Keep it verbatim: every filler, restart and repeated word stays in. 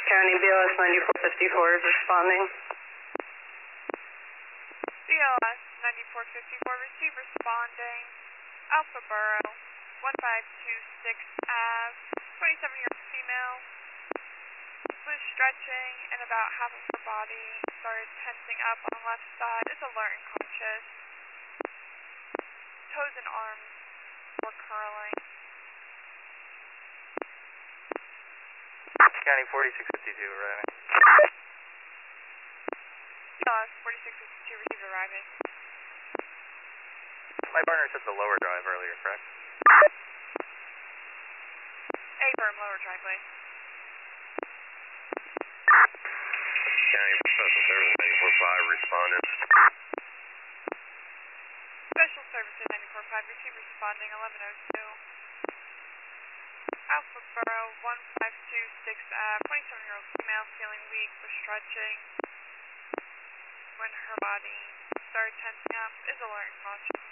County, B L S ninety-four fifty-four is responding. B L S ninety-four fifty-four, receive responding. Alpha Borough, one five two six Ave, twenty-seven-year-old female. Was stretching and about half of her body started tensing up on the left side. Is alert and conscious. Toes and arms were curling. County forty-six fifty-two arriving. B L S forty-six fifty-two, receive arriving. My partner took the lower drive earlier, correct? A berm, lower driveway. County Special Service ninety-four five responded. Special Services ninety-four five, receive responding eleven oh two. Alpha Borough, one five two six Ave, twenty-seven-year-old female feeling weak, was stretching. When her body started tensing up, is alert and conscious.